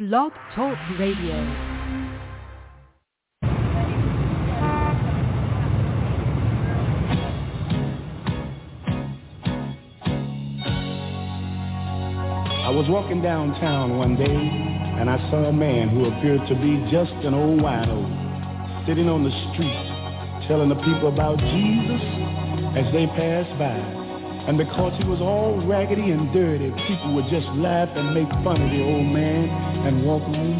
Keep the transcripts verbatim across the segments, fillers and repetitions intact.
Blog Talk Radio. I was walking downtown one day, and I saw a man who appeared to be just an old wino, sitting on the street, telling the people about Jesus as they passed by. And because he was all raggedy and dirty, people would just laugh and make fun of the old man and walk on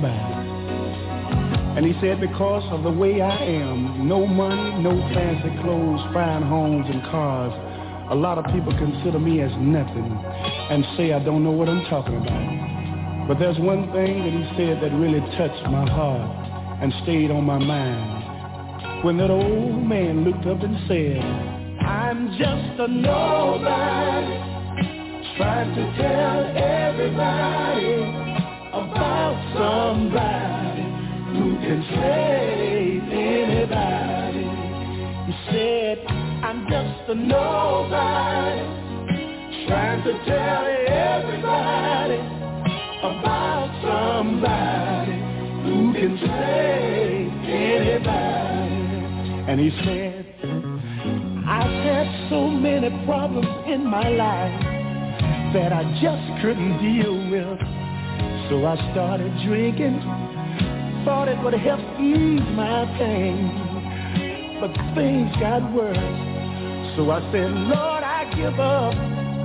by. And he said, because of the way I am, no money, no fancy clothes, fine homes and cars, a lot of people consider me as nothing and say I don't know what I'm talking about. But there's one thing that he said that really touched my heart and stayed on my mind. When that old man looked up and said, I'm just a nobody, trying to tell everybody about somebody who can save anybody. He said, I'm just a nobody, trying to tell everybody about somebody who can save anybody. And he said, I've had so many problems in my life that I just couldn't deal with. So I started drinking, thought it would help ease my pain. But things got worse. So I said, Lord, I give up.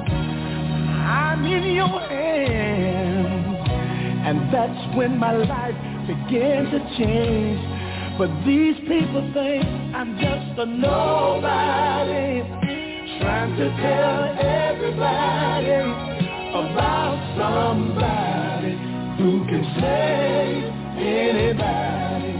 I'm in your hands. And that's when my life began to change. But these people think I'm just a nobody, trying to tell everybody about somebody who can save anybody.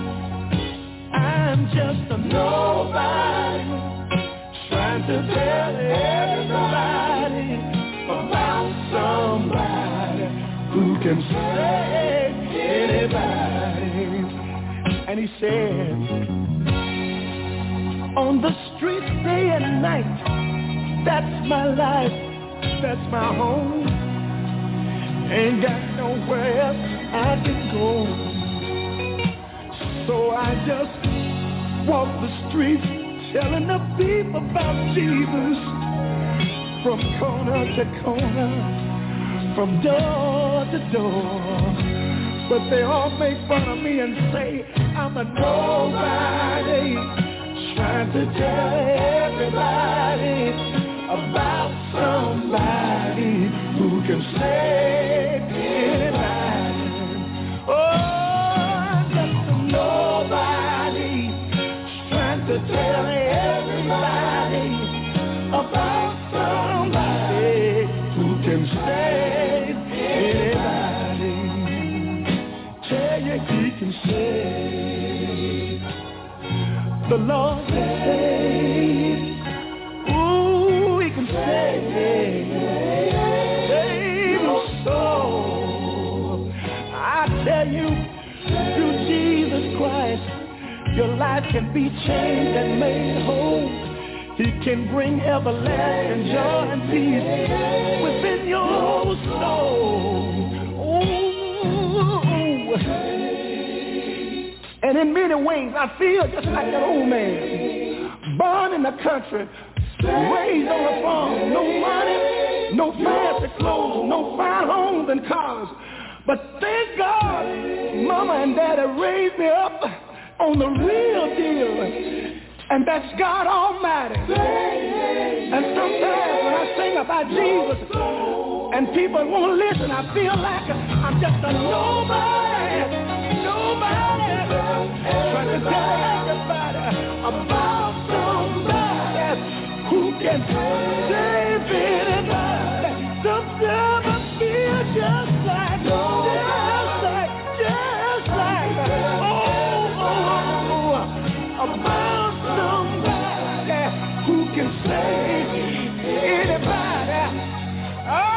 I'm just a nobody, trying to tell everybody about somebody who can save anybody. And he said, on the streets day and night, that's my life, that's my home. Ain't got nowhere else I can go. So I just walk the streets telling the people about Jesus, from corner to corner, from door to door. But they all make fun of me and say I'm a nobody, trying to tell everybody about somebody who can save anybody. Oh, I'm just a nobody, trying to tell everybody about somebody who can save anybody. He can save. The Lord can save. Ooh, he can save. Save your soul. I tell you, through Jesus Christ, your life can be changed and made whole. He can bring everlasting joy and peace within your soul. Ooh. And in many ways, I feel just like that old man, born in the country, raised on a farm, no money, no fancy clothes, no fine homes and cars. But thank God, Mama and Daddy raised me up on the real deal, and that's God Almighty. And sometimes when I sing about Jesus, and people won't listen, I feel like I'm just a nobody, nobody, trying to tell everybody about somebody who can save anybody. Sometimes I feel just like, just like, just like, oh, oh, oh, about somebody who can save anybody. Oh.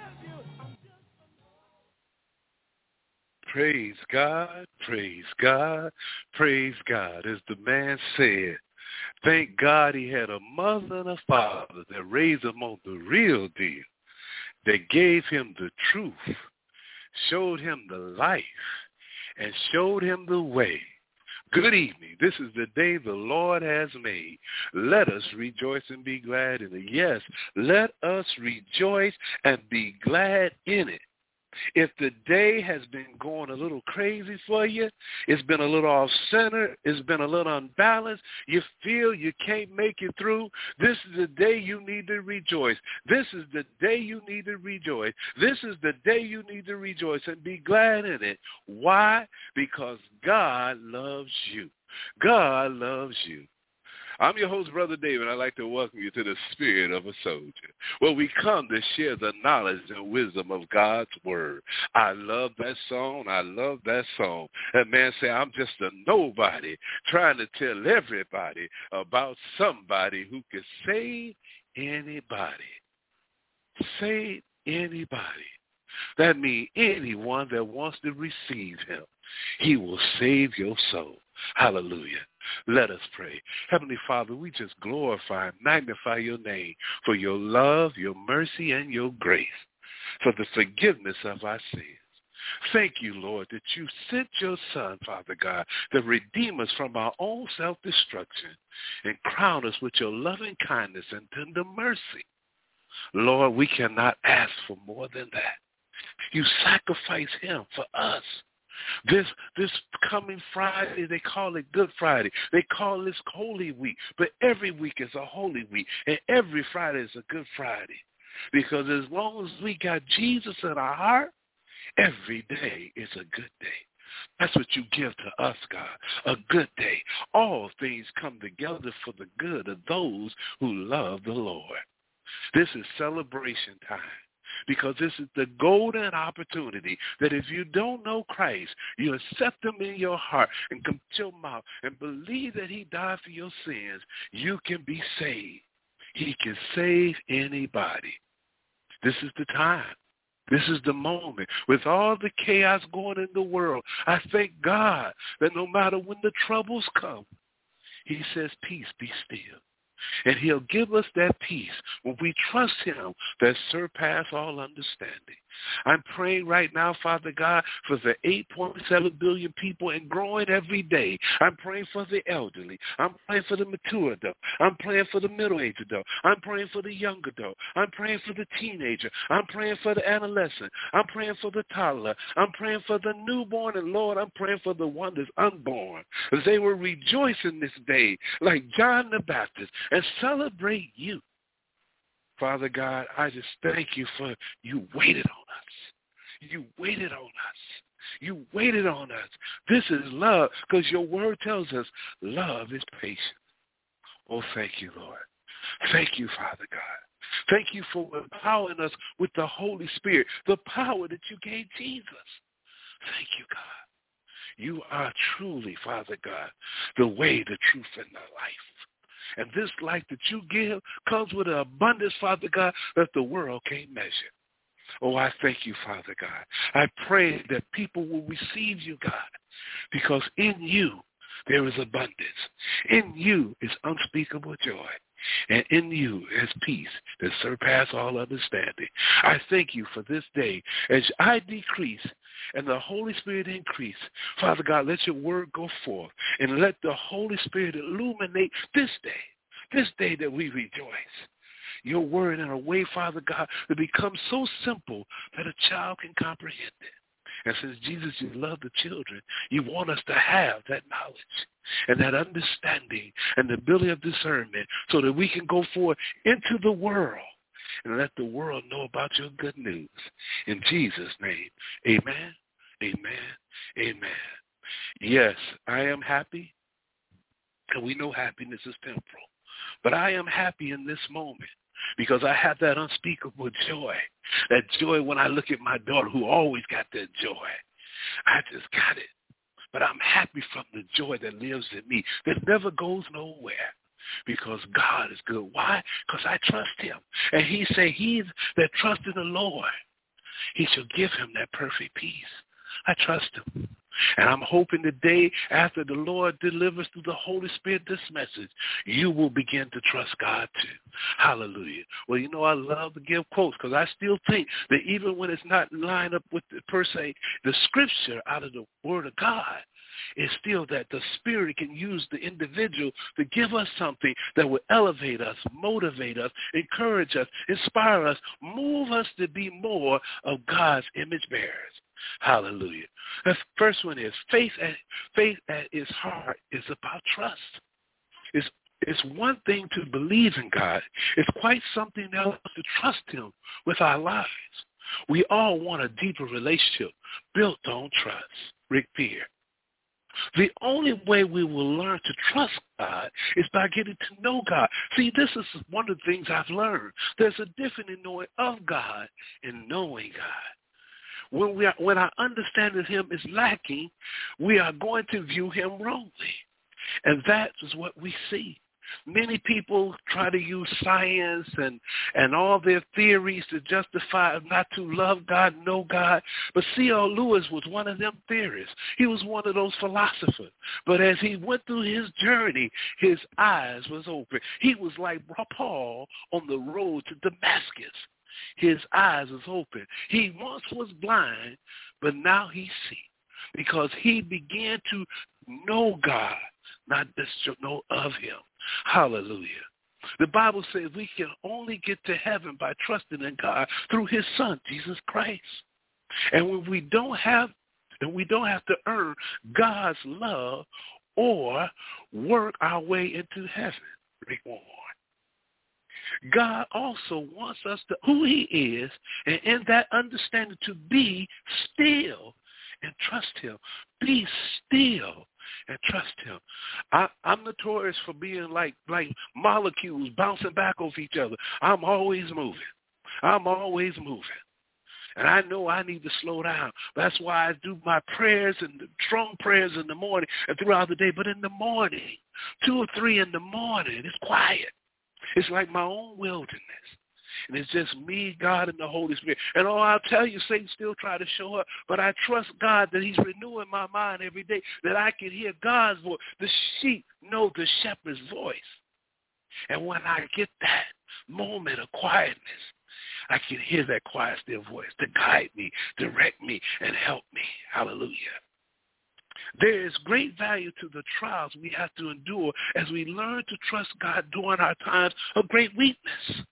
Praise God, praise God, praise God. As the man said, thank God he had a mother and a father that raised him on the real deal, that gave him the truth, showed him the life, and showed him the way. Good evening. This is the day the Lord has made. Let us rejoice and be glad in it. Yes, let us rejoice and be glad in it. If the day has been going a little crazy for you, it's been a little off-center, it's been a little unbalanced, you feel you can't make it through, this is the day you need to rejoice. This is the day you need to rejoice. This is the day you need to rejoice and be glad in it. Why? Because God loves you. God loves you. I'm your host, Brother David. I'd like to welcome you to the Spirit of a Soldier, where we come to share the knowledge and wisdom of God's Word. I love that song. I love that song. That man say, I'm just a nobody trying to tell everybody about somebody who can save anybody. Save anybody. That means anyone that wants to receive him. He will save your soul. Hallelujah. Let us pray. Heavenly Father, we just glorify and magnify your name for your love, your mercy, and your grace, for the forgiveness of our sins. Thank you, Lord, that you sent your Son, Father God, to redeem us from our own self-destruction and crown us with your loving kindness and tender mercy. Lord, we cannot ask for more than that. You sacrificed him for us. This this coming Friday, they call it Good Friday. They call this Holy Week. But every week is a Holy Week, and every Friday is a Good Friday. Because as long as we got Jesus in our heart, every day is a good day. That's what you give to us, God, a good day. All things come together for the good of those who love the Lord. This is celebration time. Because this is the golden opportunity that if you don't know Christ, you accept him in your heart and come to your mouth and believe that he died for your sins, you can be saved. He can save anybody. This is the time. This is the moment. With all the chaos going in the world, I thank God that no matter when the troubles come, he says, peace, be still. And he'll give us that peace when we trust him that surpass all understanding. I'm praying right now, Father God, for the eight point seven billion people and growing every day. I'm praying for the elderly. I'm praying for the mature adult. I'm praying for the middle-aged adult. I'm praying for the young adult. I'm praying for the teenager. I'm praying for the adolescent. I'm praying for the toddler. I'm praying for the newborn. And, Lord, I'm praying for the one that's unborn. As they will rejoice in this day like John the Baptist and celebrate you. Father God, I just thank you for you waited on us. You waited on us. You waited on us. This is love, because your word tells us love is patient. Oh, thank you, Lord. Thank you, Father God. Thank you for empowering us with the Holy Spirit, the power that you gave Jesus. Thank you, God. You are truly, Father God, the way, the truth, and the life. And this life that you give comes with an abundance, Father God, that the world can't measure. Oh, I thank you, Father God. I pray that people will receive you, God, because in you there is abundance. In you is unspeakable joy. And in you is peace that surpasses all understanding. I thank you for this day. As I decrease and the Holy Spirit increase, Father God, let your word go forth and let the Holy Spirit illuminate this day, this day that we rejoice. Your word in a way, Father God, that becomes so simple that a child can comprehend it. And since, Jesus, you love the children, you want us to have that knowledge and that understanding and the ability of discernment so that we can go forward into the world and let the world know about your good news. In Jesus' name, amen, amen, amen. Yes, I am happy, and we know happiness is temporal. But I am happy in this moment, because I have that unspeakable joy, that joy when I look at my daughter who always got that joy. I just got it. But I'm happy from the joy that lives in me, that never goes nowhere, because God is good. Why? Because I trust him. And he said, he that trusts in the Lord, he shall give him that perfect peace. I trust him. And I'm hoping today, after the Lord delivers through the Holy Spirit this message, you will begin to trust God too. Hallelujah. Well, you know, I love to give quotes because I still think that even when it's not lined up with, the, per se, the scripture out of the Word of God, it's still that the Spirit can use the individual to give us something that will elevate us, motivate us, encourage us, inspire us, move us to be more of God's image bearers. Hallelujah. The first one is faith at, faith at its heart is about trust. It's, it's one thing to believe in God. It's quite something else to trust him with our lives. We all want a deeper relationship built on trust. Rick Pierre. The only way we will learn to trust God is by getting to know God. See, this is one of the things I've learned. There's a difference in knowing of God and knowing God. When we are, when our understanding of him is lacking, we are going to view him wrongly. And that is what we see. Many people try to use science and, and all their theories to justify not to love God, know God. But C L Lewis was one of them theorists. He was one of those philosophers. But as he went through his journey, his eyes was open. He was like Paul on the road to Damascus. His eyes was open. He once was blind, but now he sees because he began to know God, not just know of him. Hallelujah. The Bible says we can only get to heaven by trusting in God through his son, Jesus Christ. And when we don't have, and we don't have to earn God's love or work our way into heaven. Rick Warren. God also wants us to, who he is, and in that understanding to be still and trust him. Be still and trust him. I, I'm notorious for being like like molecules bouncing back off each other. I'm always moving. I'm always moving. And I know I need to slow down. That's why I do my prayers and strong prayers in the morning and throughout the day. But in the morning, two or three in the morning, it's quiet. It's like my own wilderness. And it's just me, God, and the Holy Spirit. And oh, I'll tell you, Satan still try to show up. But I trust God that he's renewing my mind every day, that I can hear God's voice. The sheep know the shepherd's voice. And when I get that moment of quietness, I can hear that quiet, still voice to guide me, direct me, and help me. Hallelujah. There is great value to the trials we have to endure as we learn to trust God during our times of great weakness.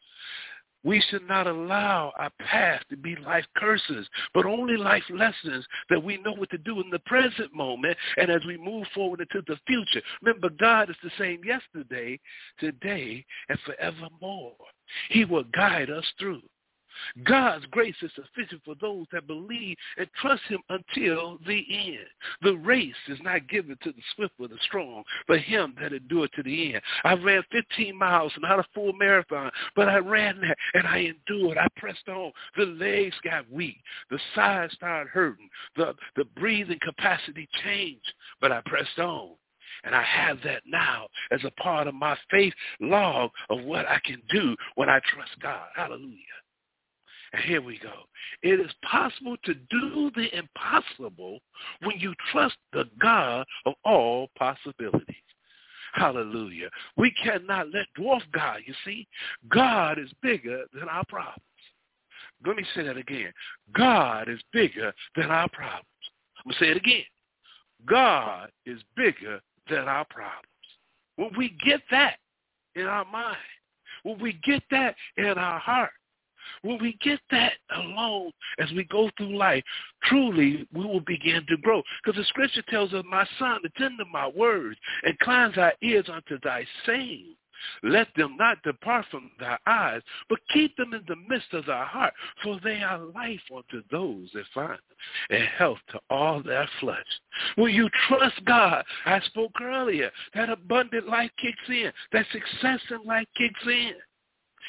We should not allow our past to be life curses, but only life lessons that we know what to do in the present moment and as we move forward into the future. Remember, God is the same yesterday, today, and forevermore. He will guide us through. God's grace is sufficient for those that believe and trust him until the end. The race is not given to the swift or the strong, but him that endure to the end. I ran fifteen miles, not a full marathon, but I ran that and I endured. I pressed on. The legs got weak. The sides started hurting. The, the breathing capacity changed, but I pressed on. And I have that now as a part of my faith log of what I can do when I trust God. Hallelujah. And here we go. It is possible to do the impossible when you trust the God of all possibilities. Hallelujah. We cannot let dwarf God, you see. God is bigger than our problems. Let me say that again. God is bigger than our problems. I'm going to say it again. God is bigger than our problems. When we get that in our mind, when we get that in our heart, when we get that alone as we go through life, truly we will begin to grow. Because the scripture tells us, my son, attend to my words, and incline thy ears unto thy saying. Let them not depart from thy eyes, but keep them in the midst of thy heart, for they are life unto those that find them, and health to all their flesh. When you trust God, I spoke earlier, that abundant life kicks in, that success in life kicks in.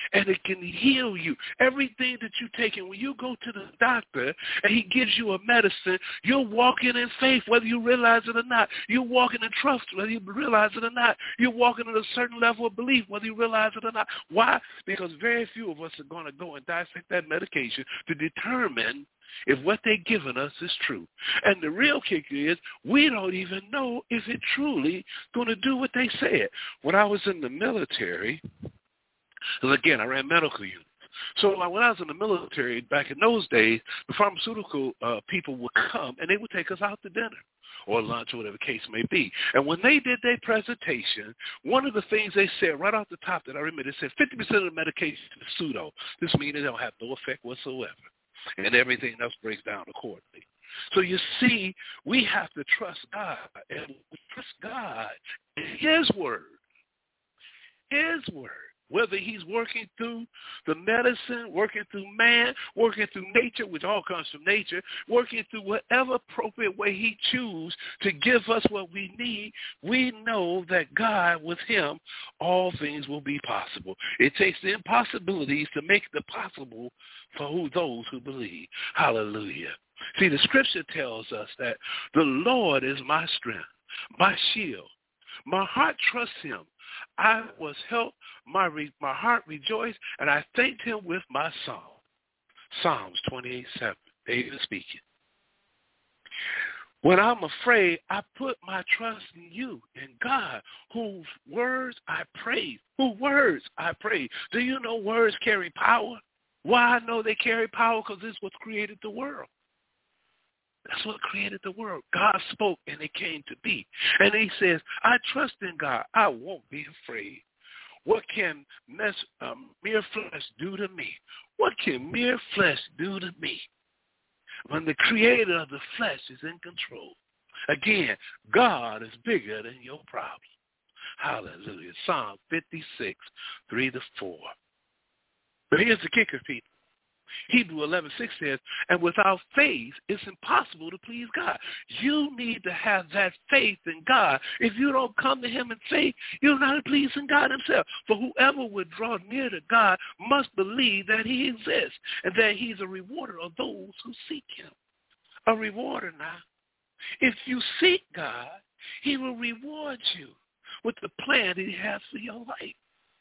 and it can heal you. Everything that you take, and when you go to the doctor and he gives you a medicine, you're walking in faith whether you realize it or not. You're walking in trust whether you realize it or not. You're walking in a certain level of belief whether you realize it or not. Why? Because very few of us are going to go and dissect that medication to determine if what they're giving us is true. And the real kicker is we don't even know if it truly going to do what they said. When I was in the military, because again, I ran medical units. So when I was in the military, back in those days, the pharmaceutical uh, people would come and they would take us out to dinner or lunch or whatever the case may be. And when they did their presentation, one of the things they said right off the top that I remember, they said fifty percent of the medication is pseudo. This means it don't have no effect whatsoever. And everything else breaks down accordingly. So you see, we have to trust God. And we trust God in his word. His word. Whether he's working through the medicine, working through man, working through nature, which all comes from nature, working through whatever appropriate way he chooses to give us what we need, we know that God, with him, all things will be possible. It takes the impossibilities to make the possible for who, those who believe. Hallelujah. See, the scripture tells us that the Lord is my strength, my shield. My heart trusts him. I was helped. My re, my heart rejoiced, and I thanked him with my song. Psalms twenty-eight seven, David speaking. When I'm afraid, I put my trust in you, in God, whose words I praise. Whose words I praise. Do you know words carry power? Why I know they carry power? Because this is what created the world. That's what created the world. God spoke and it came to be. And he says, I trust in God. I won't be afraid. What can mess, um, mere flesh do to me? What can mere flesh do to me? When the creator of the flesh is in control. Again, God is bigger than your problem. Hallelujah. Psalm fifty-six, three to four. But here's the kicker, people. Hebrews eleven six says, and without faith, it's impossible to please God. You need to have that faith in God. If you don't come to him in faith, you're not pleasing God himself. For whoever would draw near to God must believe that he exists and that he's a rewarder of those who seek him. A rewarder now. If you seek God, he will reward you with the plan that he has for your life.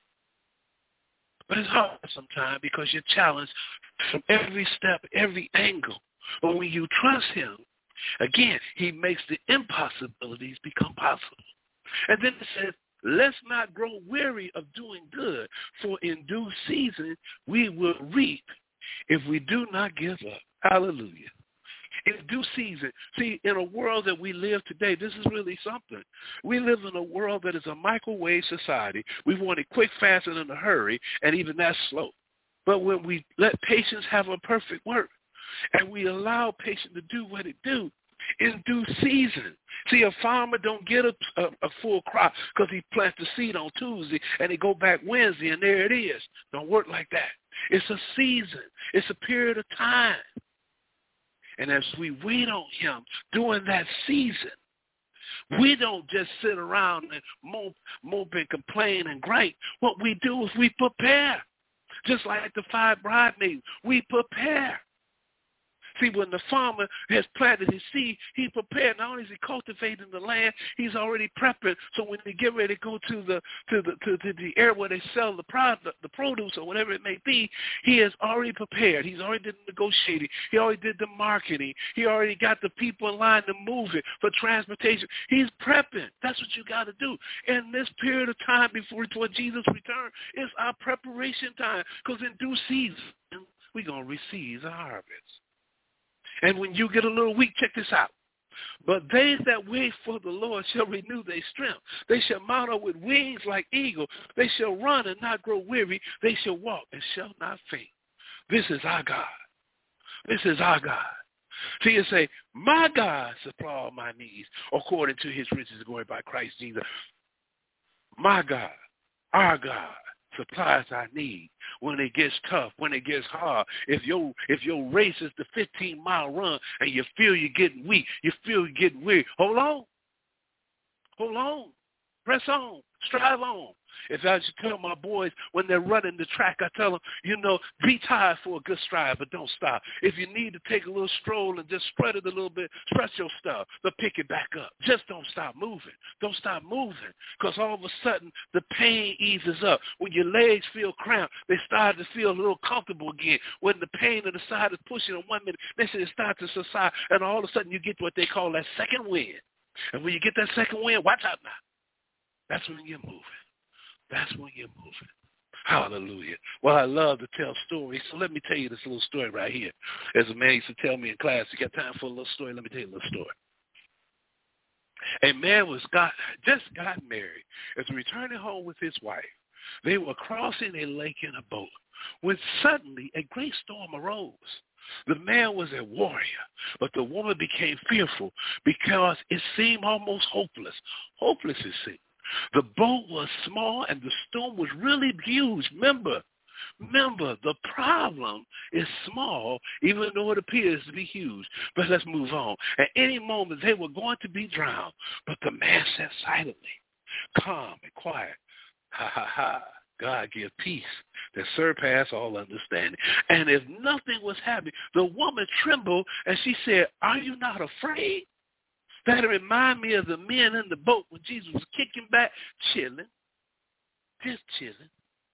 But it's hard sometimes because you're challenged from every step, every angle. But when you trust him, again, he makes the impossibilities become possible. And then it says, let's not grow weary of doing good, for in due season we will reap if we do not give up. Hallelujah. In due season. See, in a world that we live today, this is really something. We live in a world that is a microwave society. We want it quick, fast, and in a hurry, and even that's slow. But when we let patience have a perfect work, and we allow patience to do what it do, in due season. See, a farmer don't get a, a, a full crop because he plants the seed on Tuesday, and he go back Wednesday, and there it is. Don't work like that. It's a season. It's a period of time. And as we wait on him during that season, we don't just sit around and mope, mope and complain and gripe. What we do is we prepare. Just like the five bridesmaids, we prepare. See, when the farmer has planted his seed, he prepared. Not only is he cultivating the land, he's already prepping. So when they get ready to go to the to the to, to the area where they sell the product, the produce or whatever it may be, he has already prepared. He's already did the negotiating. He already did the marketing. He already got the people in line to move it for transportation. He's prepping. That's what you got to do. In this period of time before, before Jesus' return, it's our preparation time. Because in due season, we're going to receive the harvest. And when you get a little weak, check this out. But they that wait for the Lord shall renew their strength. They shall mount up with wings like eagles. They shall run and not grow weary. They shall walk and shall not faint. This is our God. This is our God. See, you say, my God supply all my needs according to his riches and glory by Christ Jesus. My God, our God, supplies our need when it gets tough, when it gets hard. If your if your race is the fifteen mile run and you feel you're getting weak, you feel you're getting weary, hold on. Hold on. Press on. Strive on. If I should tell my boys when they're running the track, I tell them, you know, be tired for a good stride, but don't stop. If you need to take a little stroll and just spread it a little bit, stretch your stuff, but pick it back up. Just don't stop moving. Don't stop moving, because all of a sudden the pain eases up. When your legs feel cramped, they start to feel a little comfortable again. When the pain of the side is pushing in one minute, they say it starts to subside, and all of a sudden you get what they call that second wind. And when you get that second wind, watch out now. That's when you're moving. That's when you're moving. Hallelujah. Well, I love to tell stories, so let me tell you this little story right here. As a man used to tell me in class, you got time for a little story? Let me tell you a little story. A man was got just got married. As returning home with his wife, they were crossing a lake in a boat when suddenly a great storm arose. The man was a warrior, but the woman became fearful because it seemed almost hopeless. Hopeless it seemed. The boat was small and the storm was really huge. Remember, remember, the problem is small, even though it appears to be huge. But let's move on. At any moment, they were going to be drowned. But the man sat silently, calm and quiet. Ha, ha, ha. God give peace that surpass all understanding. And if nothing was happening, the woman trembled and she said, are you not afraid? That remind me of the men in the boat when Jesus was kicking back, chilling, just chilling,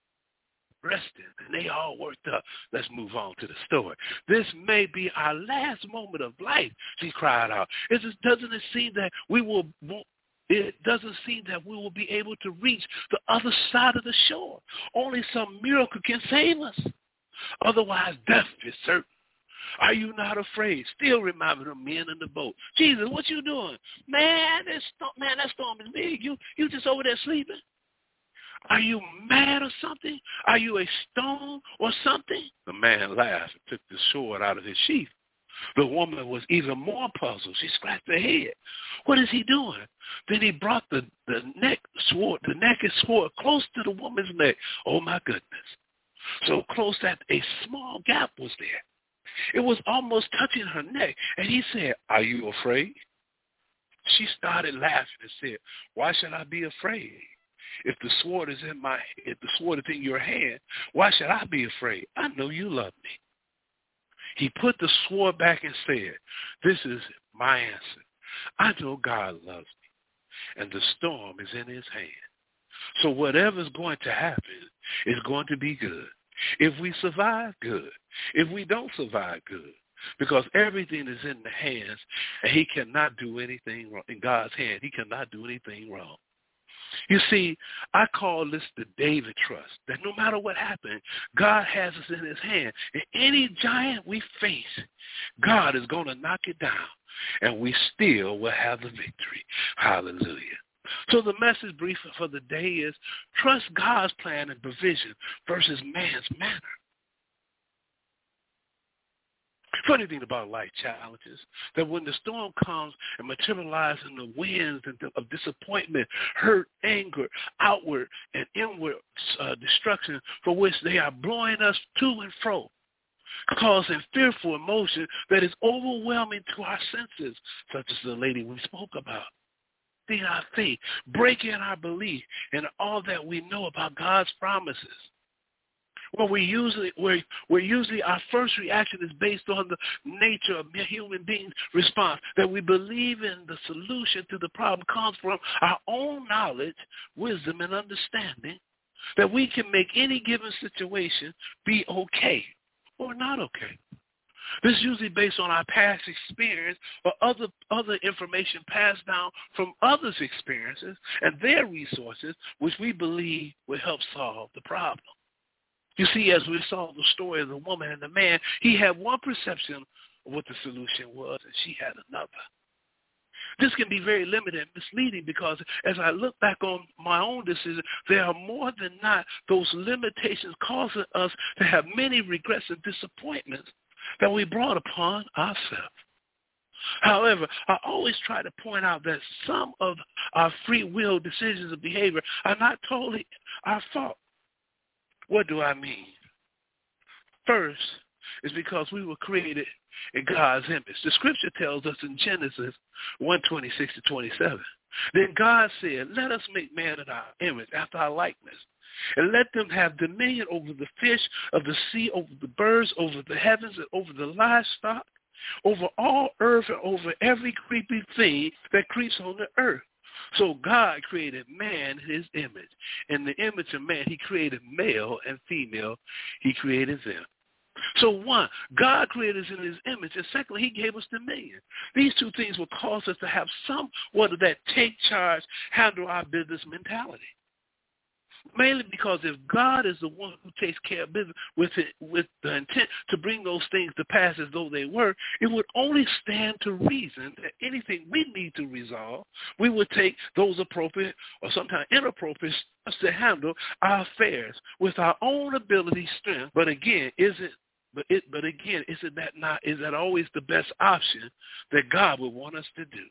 resting, and they all worked up. Let's move on to the story. This may be our last moment of life, she cried out. It just, doesn't it seem that we will, it doesn't seem that we will be able to reach the other side of the shore. Only some miracle can save us. Otherwise, death is certain. Are you not afraid? Still reminding the men in the boat. Jesus, what you doing? Man, this storm, man, that storm is big. You, you just over there sleeping? Are you mad or something? Are you a stone or something? The man laughed and took the sword out of his sheath. The woman was even more puzzled. She scratched her head. What is he doing? Then he brought the, the neck sword, the naked sword close to the woman's neck. Oh, my goodness. So close that a small gap was there. It was almost touching her neck. And he said, are you afraid? She started laughing and said, why should I be afraid? If the sword is in my, if the sword is in your hand, why should I be afraid? I know you love me. He put the sword back and said, this is my answer. I know God loves me, and the storm is in his hand. So whatever's going to happen is going to be good. If we survive, good. If we don't survive, good. Because everything is in the hands, and he cannot do anything wrong. In God's hand, he cannot do anything wrong. You see, I call this the David trust, that no matter what happens, God has us in his hand. And any giant we face, God is going to knock it down, and we still will have the victory. Hallelujah. So the message brief for the day is trust God's plan and provision versus man's manner. Funny thing about life challenges, that when the storm comes and materializes in the winds of disappointment, hurt, anger, outward and inward uh, destruction for which they are blowing us to and fro, causing fearful emotion that is overwhelming to our senses, such as the lady we spoke about. Our faith, breaking our belief in all that we know about God's promises. Well, we usually, we're, we're usually, our first reaction is based on the nature of human beings' response, that we believe in the solution to the problem comes from our own knowledge, wisdom, and understanding, that we can make any given situation be okay or not okay. This is usually based on our past experience or other other information passed down from others' experiences and their resources, which we believe will help solve the problem. You see, as we saw the story of the woman and the man, he had one perception of what the solution was, and she had another. This can be very limited and misleading because as I look back on my own decision, there are more than not those limitations causing us to have many regrets and disappointments that we brought upon ourselves. However, I always try to point out that some of our free will decisions and behavior are not totally our fault. What do I mean? First is because we were created in God's image. The scripture tells us in Genesis one twenty-six to twenty-seven, Then God said, let us make man in our image, after our likeness, and let them have dominion over the fish of the sea, over the birds, over the heavens, and over the livestock, over all earth, and over every creeping thing that creeps on the earth. So God created man in his image. In the image of man, he created male and female. He created them. So one, God created us in his image, and secondly, he gave us dominion. These two things will cause us to have somewhat of that take charge, handle our business mentality. Mainly because if God is the one who takes care of business with it, with the intent to bring those things to pass as though they were, it would only stand to reason that anything we need to resolve, we would take those appropriate or sometimes inappropriate steps to handle our affairs with our own ability, strength. But again, is it But it, but again, isn't that not, is that always the best option that God would want us to do?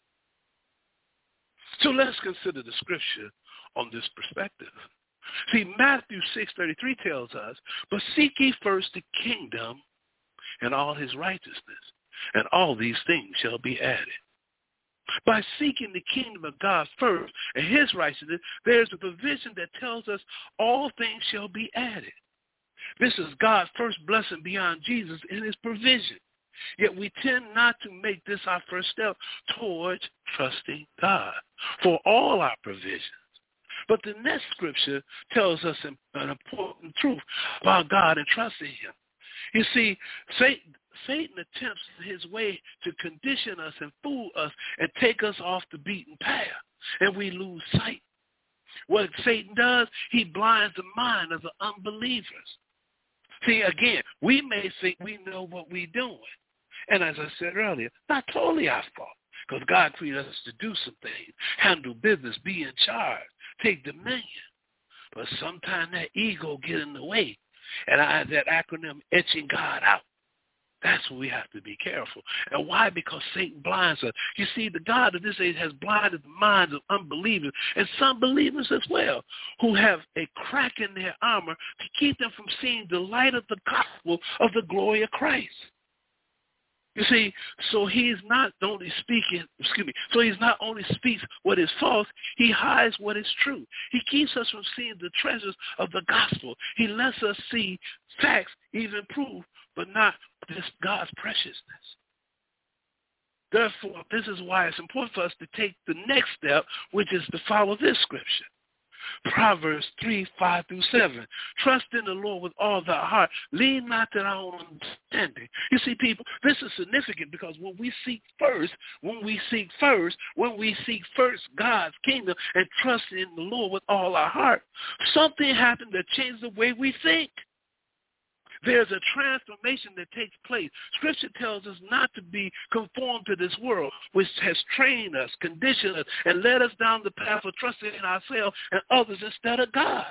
So let's consider the scripture on this perspective. See, Matthew six thirty-three tells us, but seek ye first the kingdom and all his righteousness, and all these things shall be added. By seeking the kingdom of God first and his righteousness, there's a provision that tells us all things shall be added. This is God's first blessing beyond Jesus in his provision. Yet we tend not to make this our first step towards trusting God for all our provisions. But the next scripture tells us an important truth about God and trusting him. You see, Satan, Satan attempts his way to condition us and fool us and take us off the beaten path, and we lose sight. What Satan does, he blinds the mind of the unbelievers. See, again, we may think we know what we're doing. And as I said earlier, not totally our fault, because God created us to do some things, handle business, be in charge, take dominion. But sometimes that ego get in the way, and I, that acronym, etching God out. That's where we have to be careful. And why? Because Satan blinds us. You see, the God of this age has blinded the minds of unbelievers and some believers as well, who have a crack in their armor to keep them from seeing the light of the gospel of the glory of Christ. You see, so he's not only speaking, excuse me, so he's not only speaks what is false, he hides what is true. He keeps us from seeing the treasures of the gospel. He lets us see facts, even proof, but not this God's preciousness. Therefore, this is why it's important for us to take the next step, which is to follow this scripture. Proverbs three, five through seven. Trust in the Lord with all thy heart. Lean not to thy own understanding. You see, people, this is significant because when we seek first, when we seek first, when we seek first God's kingdom and trust in the Lord with all our heart, something happened that changed the way we think. There's a transformation that takes place. Scripture tells us not to be conformed to this world, which has trained us, conditioned us, and led us down the path of trusting in ourselves and others instead of God.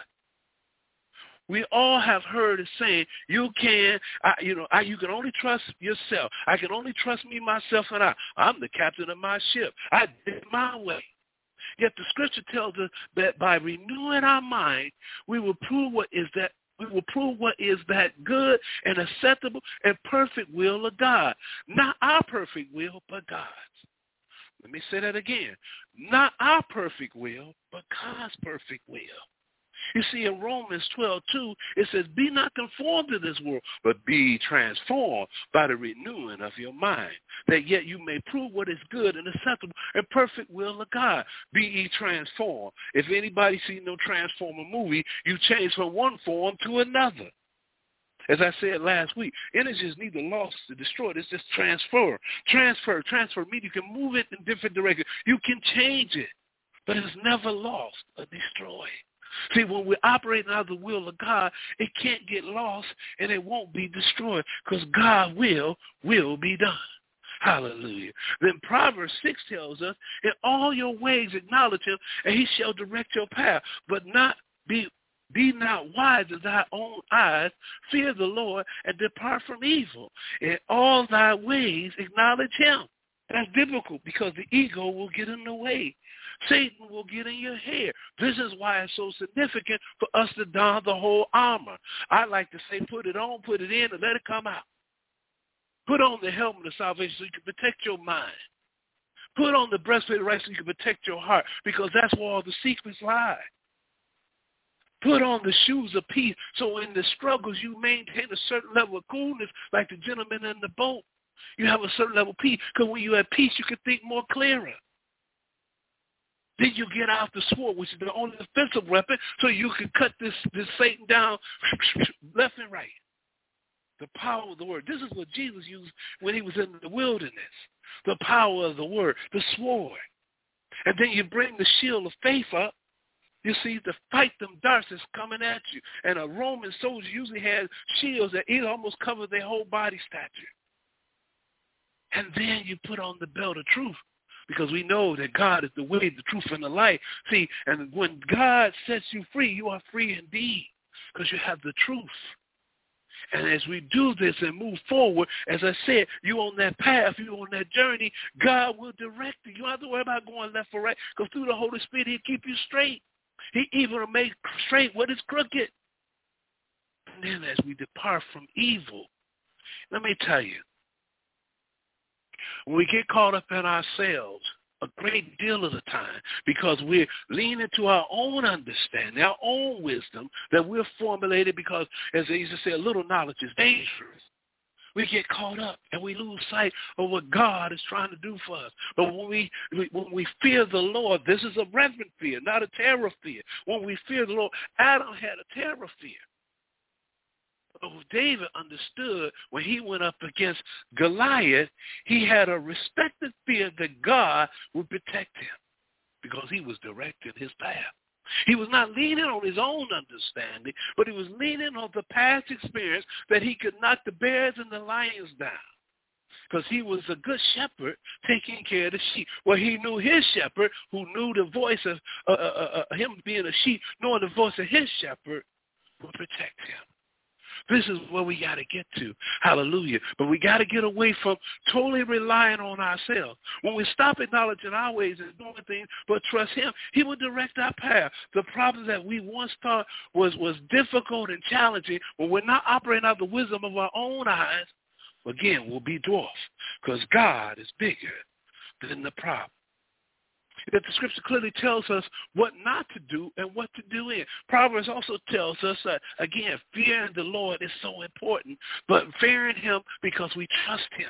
We all have heard it saying, you can, I, you know, I, you can only trust yourself. I can only trust me, myself, and I. I'm the captain of my ship. I did it my way. Yet the scripture tells us that by renewing our mind, we will prove what is that We will prove what is that good and acceptable and perfect will of God. Not our perfect will, but God's. Let me say that again. Not our perfect will, but God's perfect will. You see, in Romans twelve two, it says, be not conformed to this world, but be transformed by the renewing of your mind, that yet you may prove what is good and acceptable and perfect will of God. Be ye transformed. If anybody seen no Transformer movie, you change from one form to another. As I said last week, energy is neither lost or destroyed. It's just transfer. Transfer, transfer means you can move it in different directions. You can change it, but it's never lost or destroyed. See, when we're operating out of the will of God, it can't get lost and it won't be destroyed because God's will will be done. Hallelujah. Then Proverbs six tells us, in all your ways acknowledge him, and he shall direct your path, but not be Be not wise in thy own eyes. Fear the Lord and depart from evil. In all thy ways acknowledge him. That's difficult because the ego will get in the way. Satan will get in your head. This is why it's so significant for us to don the whole armor. I like to say put it on, put it in, and let it come out. Put on the helmet of salvation so you can protect your mind. Put on the breastplate of righteousness so you can protect your heart, because that's where all the secrets lie. Put on the shoes of peace so in the struggles you maintain a certain level of coolness, like the gentleman in the boat. You have a certain level of peace, because when you have peace, you can think more clearer. Then you get out the sword, which is the only offensive weapon, so you can cut this, this Satan down left and right. The power of the word. This is what Jesus used when he was in the wilderness. The power of the word, the sword. And then you bring the shield of faith up, you see, to fight them darts that's coming at you. And a Roman soldier usually had shields that either almost cover their whole body stature. And then you put on the belt of truth, because we know that God is the way, the truth, and the light. See, and when God sets you free, you are free indeed, because you have the truth. And as we do this and move forward, as I said, you on that path, you on that journey, God will direct you. You don't have to worry about going left or right, because through the Holy Spirit, he'll keep you straight. He even will make straight what is crooked. And then as we depart from evil, let me tell you, when we get caught up in ourselves, a great deal of the time, because we're leaning to our own understanding, our own wisdom that we're formulated, because, as they used to say, a little knowledge is dangerous. We get caught up and we lose sight of what God is trying to do for us. But when we when we fear the Lord, this is a reverent fear, not a terror fear. When we fear the Lord, Adam had a terror fear. But David understood when he went up against Goliath, he had a respected fear that God would protect him, because he was directing his path. He was not leaning on his own understanding, but he was leaning on the past experience that he could knock the bears and the lions down, because he was a good shepherd taking care of the sheep. Well, he knew his shepherd, who knew the voice of uh, uh, uh, him being a sheep, knowing the voice of his shepherd would protect him. This is where we got to get to. Hallelujah. But we got to get away from totally relying on ourselves. When we stop acknowledging our ways and doing things, but trust him, he will direct our path. The problem that we once thought was, was difficult and challenging, when we're not operating out the wisdom of our own eyes, again, will be dwarfed, because God is bigger than the problem. That the scripture clearly tells us what not to do and what to do in. Proverbs also tells us, uh, again, fearing the Lord is so important, but fearing him because we trust him.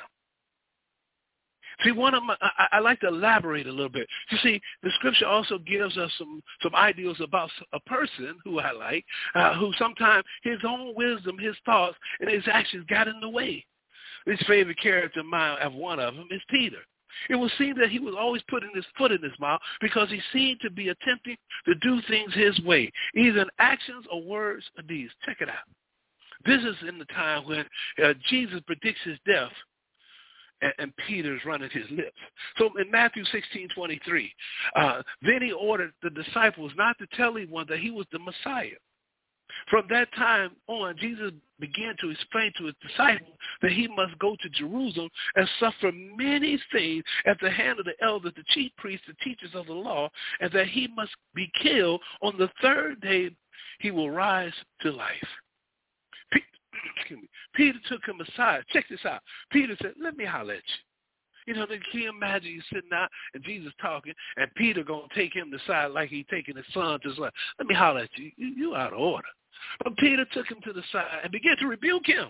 See, one of my, I, I like to elaborate a little bit. You see, the scripture also gives us some, some ideas about a person who I like, uh, who sometimes his own wisdom, his thoughts, and his actions got in the way. His favorite character of mine, of one of them, is Peter. It would seem that he was always putting his foot in his mouth, because he seemed to be attempting to do things his way, either in actions or words or deeds. Check it out. This is in the time when uh, Jesus predicts his death, and, and Peter's running his lips. So in Matthew sixteen twenty-three, uh, then he ordered the disciples not to tell anyone that he was the Messiah. From that time on, Jesus began to explain to his disciples that he must go to Jerusalem and suffer many things at the hand of the elders, the chief priests, the teachers of the law, and that he must be killed. On the third day, he will rise to life. Pe- excuse me. Peter took him aside. Check this out. Peter said, let me holler at you. You know, can you imagine you sitting out and Jesus talking, and Peter going to take him aside like he's taking his son to his life. Let me holler at you. You, you out of order. But Peter took him to the side and began to rebuke him.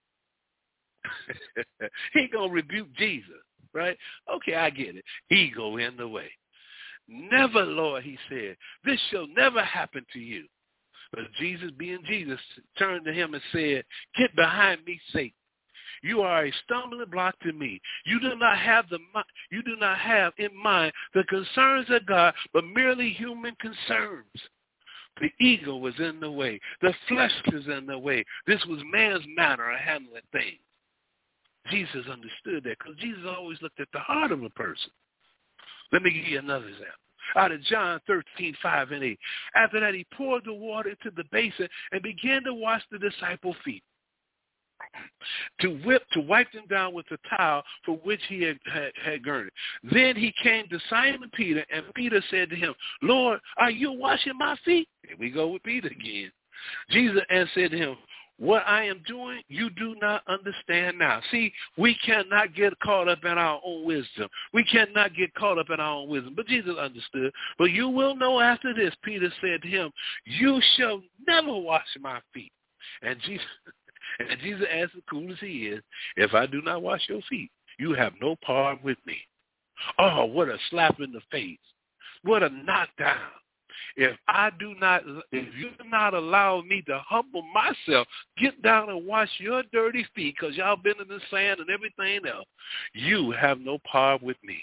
He ain't going to rebuke Jesus, right? Okay, I get it. Ego in the way. Never, Lord, he said, this shall never happen to you. But Jesus, being Jesus, turned to him and said, get behind me, Satan. You are a stumbling block to me. You do not have the you do not have in mind the concerns of God, but merely human concerns. The ego was in the way. The flesh was in the way. This was man's manner of handling things. Jesus understood that, because Jesus always looked at the heart of a person. Let me give you another example. Out of John thirteen, five and eight. After that, he poured the water into the basin and began to wash the disciples' feet, to whip, to wipe them down with the towel for which he had, had, had girded. Then he came to Simon Peter, and Peter said to him, Lord, are you washing my feet? Here we go with Peter again. Jesus answered to him, what I am doing, you do not understand now. See, we cannot get caught up in our own wisdom. We cannot get caught up in our own wisdom. But Jesus understood. But you will know after this, Peter said to him, you shall never wash my feet. And Jesus, and Jesus answered, cool as he is, if I do not wash your feet, you have no part with me. Oh, what a slap in the face. What a knockdown. If I do not, if you do not allow me to humble myself, get down and wash your dirty feet because y'all been in the sand and everything else, you have no part with me.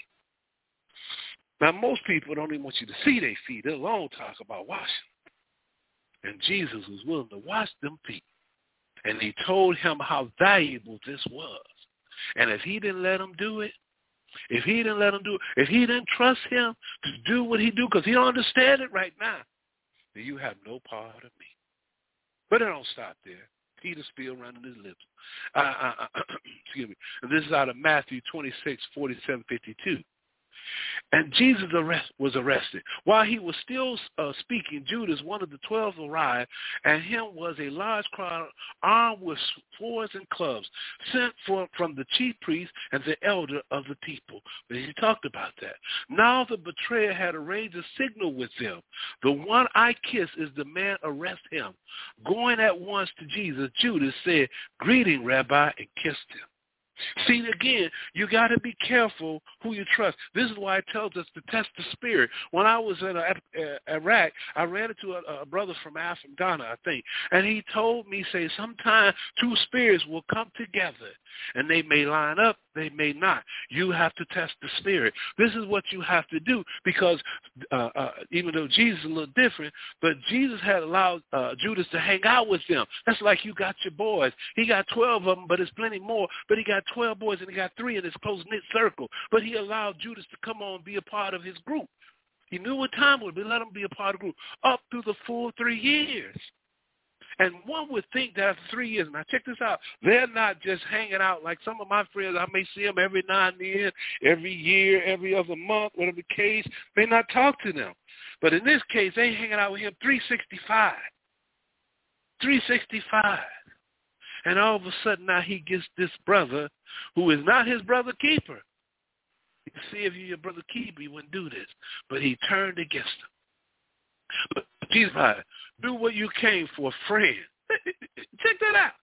Now, most people don't even want you to see their feet. They'll long talk about washing. And Jesus was willing to wash them feet. And he told him how valuable this was. And if he didn't let him do it, If he didn't let him do it, if he didn't trust him to do what he do, because he don't understand it right now, then you have no part of me. But it don't stop there. Peter's still running his lips. Uh, uh, uh, excuse me. And this is out of Matthew twenty-six, forty-seven, fifty-two. And Jesus arrest, was arrested. While he was still uh, speaking, Judas, one of the twelve, arrived, and him was a large crowd armed with swords and clubs, sent for, from the chief priests and the elder of the people. But he talked about that. Now the betrayer had arranged a signal with them. The one I kiss is the man, arrest him. Going at once to Jesus, Judas said, greeting, Rabbi, and kissed him. See, again, you got to be careful who you trust. This is why it tells us to test the spirit. When I was in uh, Iraq, I ran into a, a brother from Afghanistan, Ghana, I think, and he told me, say, sometimes two spirits will come together, and they may line up, they may not. You have to test the spirit. This is what you have to do because uh, uh, even though Jesus is a little different, but Jesus had allowed uh, Judas to hang out with them. That's like you got your boys. He got twelve of them, but it's plenty more. But he got twelve boys, and he got three in his close-knit circle. But he allowed Judas to come on and be a part of his group. He knew what time it would be. Let him be a part of the group up through the full three years. And one would think that after three years, now check this out, they're not just hanging out like some of my friends. I may see them every now and then, every year, every other month, whatever the case. May not talk to them. But in this case, they hanging out with him three sixty-five. three sixty-five. And all of a sudden now he gets this brother who is not his brother keeper. You see, if you're your brother keeper, you wouldn't do this. But he turned against him. But Jesus said, do what you came for, friend. Check that out.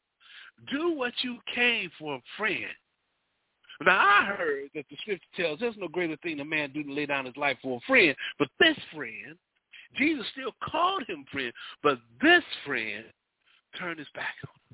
Do what you came for, friend. Now, I heard that the scripture tells there's no greater thing a man do than lay down his life for a friend. But this friend, Jesus still called him friend, but this friend turned his back on him.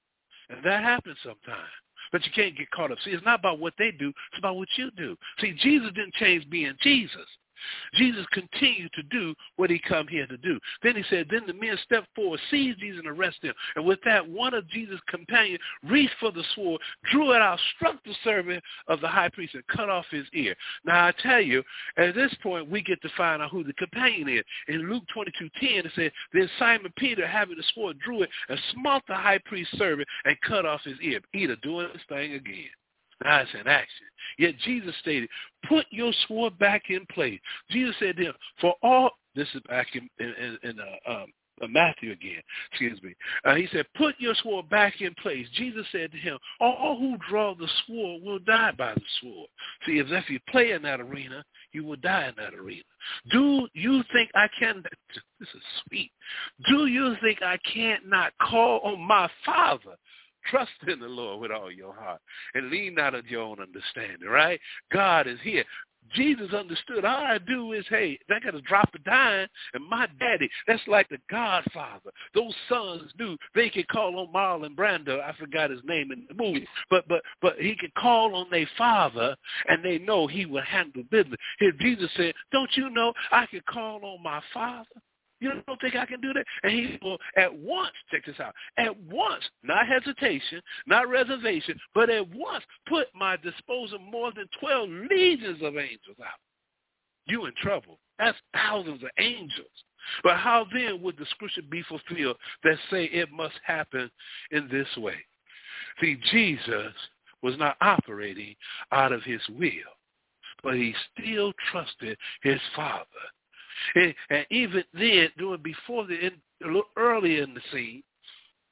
And that happens sometimes. But you can't get caught up. See, it's not about what they do. It's about what you do. See, Jesus didn't change being Jesus. Jesus continued to do what he come here to do. Then he said, then the men stepped forward, seized Jesus, and arrested him. And with that, one of Jesus' companions reached for the sword, drew it out, struck the servant of the high priest, and cut off his ear. Now, I tell you, at this point, we get to find out who the companion is. In Luke twenty-two ten, it said, then Simon Peter, having the sword, drew it and smote the high priest's servant and cut off his ear. Peter doing this thing again. Now it's in action. Yet Jesus stated, put your sword back in place. Jesus said to him, for all, this is back in, in, in uh, um, uh, Matthew again, excuse me. Uh, he said, put your sword back in place. Jesus said to him, all who draw the sword will die by the sword. See, if, if you play in that arena, you will die in that arena. Do you think I can, this is sweet, do you think I can't not call on my Father? Trust in the Lord with all your heart and lean not on your own understanding, right? God is here. Jesus understood. All I do is, hey, they got to drop a dime, and my daddy, that's like the Godfather. Those sons knew they could call on Marlon Brando. I forgot his name in the movie. But but but he could call on their father, and they know he would handle business. Here, Jesus said, don't you know I could call on my Father? You don't think I can do that? And he will at once, check this out, at once, not hesitation, not reservation, but at once put my disposal more than twelve legions of angels out. You in trouble. That's thousands of angels. But how then would the scripture be fulfilled that say it must happen in this way? See, Jesus was not operating out of his will, but he still trusted his Father. And, and even then, doing before the, in, a little earlier in the scene,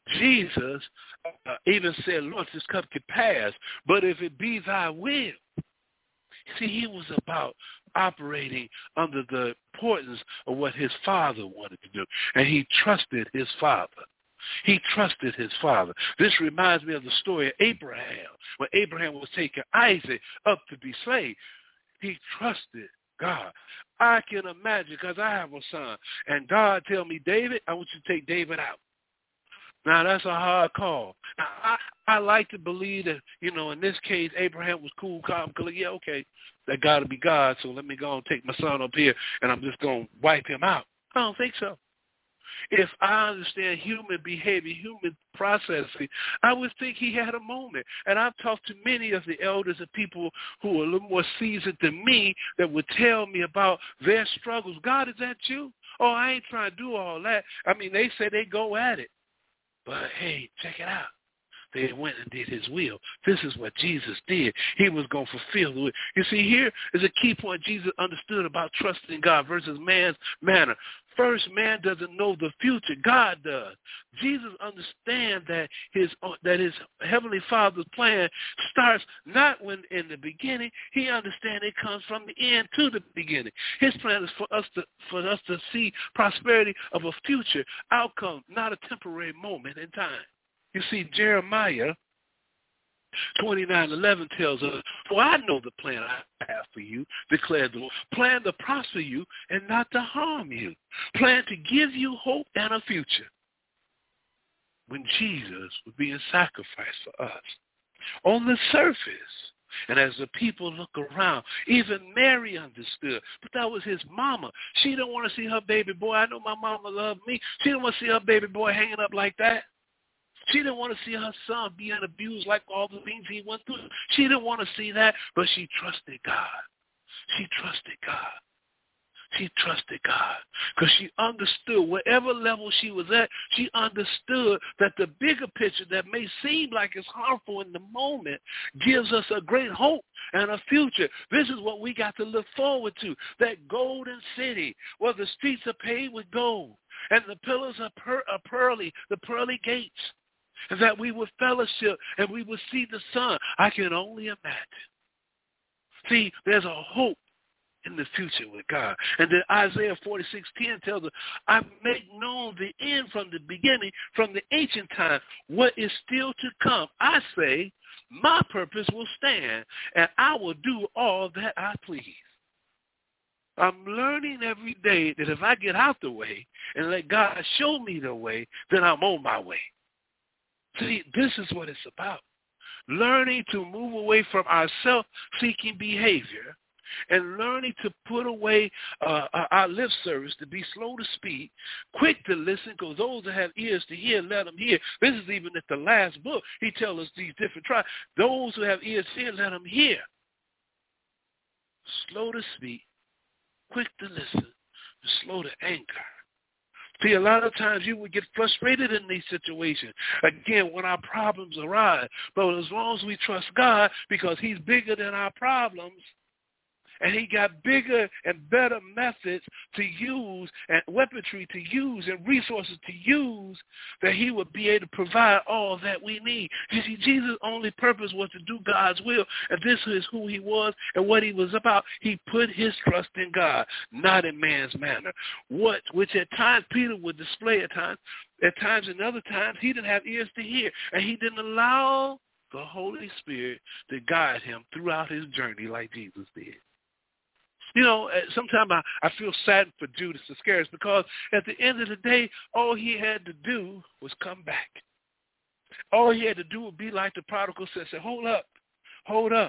Jesus uh, even said, Lord, this cup can pass, but if it be thy will. See, he was about operating under the importance of what his father wanted to do, and he trusted his father. He trusted his father. This reminds me of the story of Abraham. When Abraham was taking Isaac up to be slain, he trusted God. I can imagine, because I have a son, and God tell me, David, I want you to take David out. Now, that's a hard call. Now, I, I like to believe that, you know, in this case, Abraham was cool, calm, cool. Yeah, okay, that got to be God, so let me go and take my son up here, and I'm just going to wipe him out. I don't think so. If I understand human behavior, human processing, I would think he had a moment. And I've talked to many of the elders and people who are a little more seasoned than me that would tell me about their struggles. God, is that you? Oh, I ain't trying to do all that. I mean, they say they go at it. But, hey, check it out. They went and did his will. This is what Jesus did. He was going to fulfill the will. You see, here is a key point Jesus understood about trusting God versus man's manner. First, man doesn't know the future. God does. Jesus understands that his that his heavenly Father's plan starts not when in the beginning. He understands it comes from the end to the beginning. His plan is for us to for us to see prosperity of a future outcome, not a temporary moment in time. You see, Jeremiah twenty-nine eleven tells us, for I know the plan I have for you, declared the Lord. Plan to prosper you and not to harm you. Plan to give you hope and a future. When Jesus was being sacrificed for us, on the surface, and as the people look around, even Mary understood, but that was his mama. She didn't want to see her baby boy. I know my mama loved me. She didn't want to see her baby boy hanging up like that. She didn't want to see her son being abused like all the things he went through. She didn't want to see that, but she trusted God. She trusted God. She trusted God because she understood whatever level she was at, she understood that the bigger picture that may seem like it's harmful in the moment gives us a great hope and a future. This is what we got to look forward to, that golden city where the streets are paved with gold and the pillars are, per- are pearly, the pearly gates. And that we would fellowship and we would see the sun. I can only imagine. See, there's a hope in the future with God. And then Isaiah forty-six ten tells us, I make known the end from the beginning, from the ancient time, what is still to come. I say, my purpose will stand, and I will do all that I please. I'm learning every day that if I get out the way and let God show me the way, then I'm on my way. See, this is what it's about. Learning to move away from our self-seeking behavior and learning to put away uh, our lip service, to be slow to speak, quick to listen, because those that have ears to hear, let them hear. This is even at the last book. He tells us these different tribes. Those who have ears to hear, let them hear. Slow to speak, quick to listen, and slow to anger. See, a lot of times you would get frustrated in these situations, again, when our problems arise. But as long as we trust God, because he's bigger than our problems, and he got bigger and better methods to use and weaponry to use and resources to use, that he would be able to provide all that we need. You see, Jesus' only purpose was to do God's will, and this is who he was and what he was about. He put his trust in God, not in man's manner, what which at times Peter would display at times. At times and other times he didn't have ears to hear, and he didn't allow the Holy Spirit to guide him throughout his journey like Jesus did. You know, sometimes I, I feel sad for Judas Iscariot because at the end of the day, all he had to do was come back. All he had to do would be like the prodigal son, say, hold up, hold up.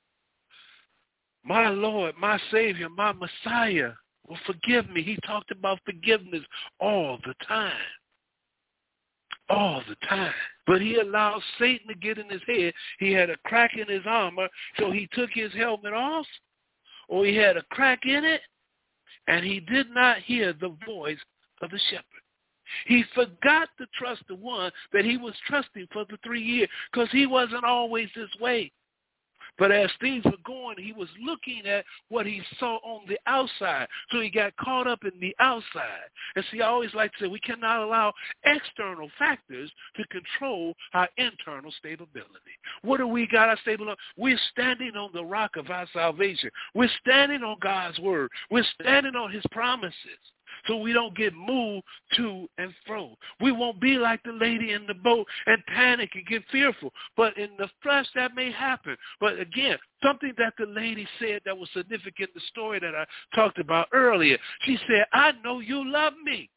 My Lord, my Savior, my Messiah will forgive me. He talked about forgiveness all the time. All the time. But he allowed Satan to get in his head. He had a crack in his armor, so he took his helmet off. Or he had a crack in it, and he did not hear the voice of the shepherd. He forgot to trust the one that he was trusting for the three years because he wasn't always this way. But as things were going, he was looking at what he saw on the outside. So he got caught up in the outside. And see, I always like to say we cannot allow external factors to control our internal stability. What do we got our stability? We're standing on the rock of our salvation. We're standing on God's word. We're standing on his promises. So we don't get moved to and fro. We won't be like the lady in the boat and panic and get fearful. But in the flesh, that may happen. But again, something that the lady said that was significant, the story that I talked about earlier. She said, I know you love me.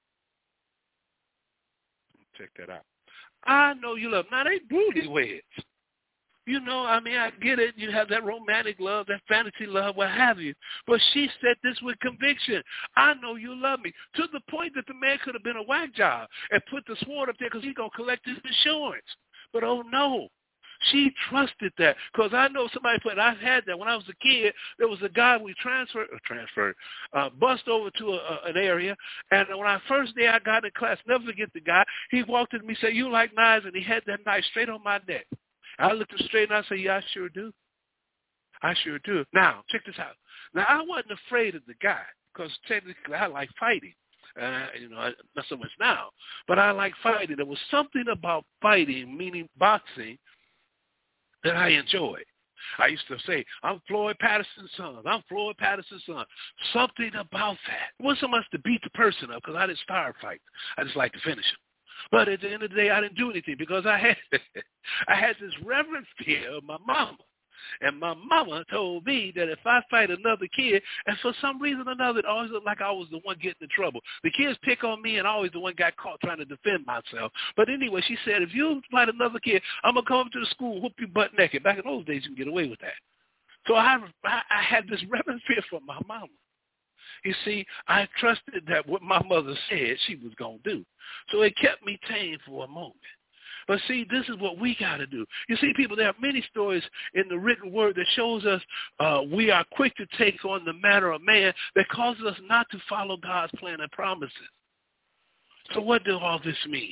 Check that out. I know you love me. Now, they newlyweds. You know, I mean, I get it. You have that romantic love, that fantasy love, what have you. But she said this with conviction. I know you love me. To the point that the man could have been a whack job and put the sword up there because he's going to collect his insurance. But, oh, no. She trusted that. Because I know somebody put, I've had that. When I was a kid, there was a guy we transferred, or transferred, uh, bussed over to a, a, an area. And when I first day I got in class, never forget the guy. He walked in to me and said, you like knives? And he had that knife straight on my neck. I looked him straight and I said, yeah, I sure do. I sure do. Now, check this out. Now, I wasn't afraid of the guy because technically I like fighting. Uh, you know, not so much now, but I like fighting. There was something about fighting, meaning boxing, that I enjoyed. I used to say, I'm Floyd Patterson's son. I'm Floyd Patterson's son. Something about that. It wasn't so much to beat the person up because I didn't start fights. I just like to finish them. But at the end of the day, I didn't do anything because I had I had this reverent fear of my mama. And my mama told me that if I fight another kid, and for some reason or another, it always looked like I was the one getting in trouble. The kids pick on me, and I always the one got caught trying to defend myself. But anyway, she said, if you fight another kid, I'm going to come to the school, whoop you butt naked. Back in those days, you can get away with that. So I, I, I had this reverent fear for my mama. You see, I trusted that what my mother said she was going to do. So it kept me tame for a moment. But see, this is what we got to do. You see, people, there are many stories in the written word that shows us uh, we are quick to take on the matter of man that causes us not to follow God's plan and promises. So what does all this mean?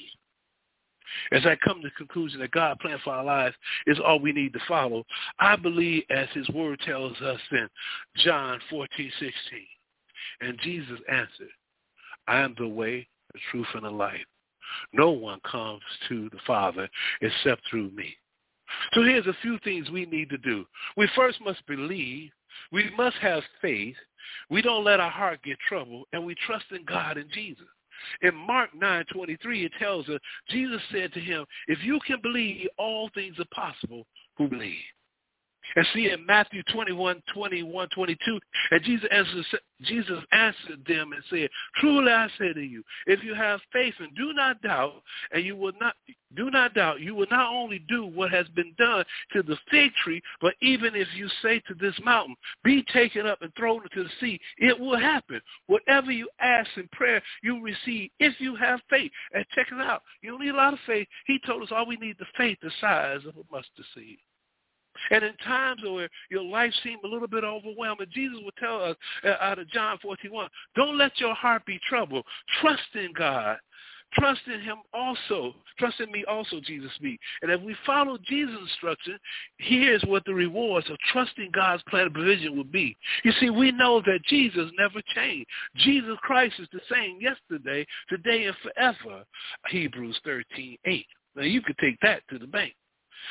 As I come to the conclusion that God's plan for our lives is all we need to follow, I believe, as his word tells us in John fourteen sixteen, and Jesus answered, I am the way, the truth, and the life. No one comes to the Father except through me. So here's a few things we need to do. We first must believe. We must have faith. We don't let our heart get troubled, and we trust in God and Jesus. In Mark nine twenty-three, it tells us, Jesus said to him, if you can believe, all things are possible who believe. And see in Matthew twenty-one, twenty-one, twenty-two, and Jesus answered, Jesus answered them and said, truly I say to you, if you have faith and do not doubt, and you will not do not doubt, you will not only do what has been done to the fig tree, but even if you say to this mountain, be taken up and thrown into the sea, it will happen. Whatever you ask in prayer, you receive if you have faith. And check it out. You don't need a lot of faith. He told us all we need the faith the size of a mustard seed. And in times where your life seems a little bit overwhelming, Jesus will tell us uh, out of John fourteen one, don't let your heart be troubled. Trust in God. Trust in him also. Trust in me also, Jesus speaks. And if we follow Jesus' instruction, here's what the rewards of trusting God's plan of provision will be. You see, we know that Jesus never changed. Jesus Christ is the same yesterday, today, and forever. Hebrews thirteen eight. Now, you could take that to the bank.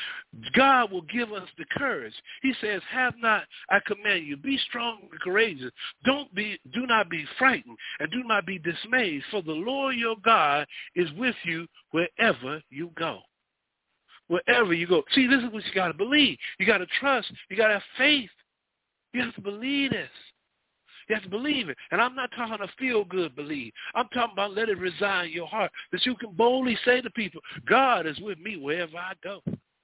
God will give us the courage. He says, have not, I command you, be strong and courageous. Don't be, do not be frightened and do not be dismayed, for the Lord your God is with you wherever you go. Wherever you go. See, this is what you got to believe. You got to trust. You got to have faith. You have to believe this. You have to believe it. And I'm not talking a feel-good belief. I'm talking about let it reside in your heart, that you can boldly say to people, God is with me wherever I go.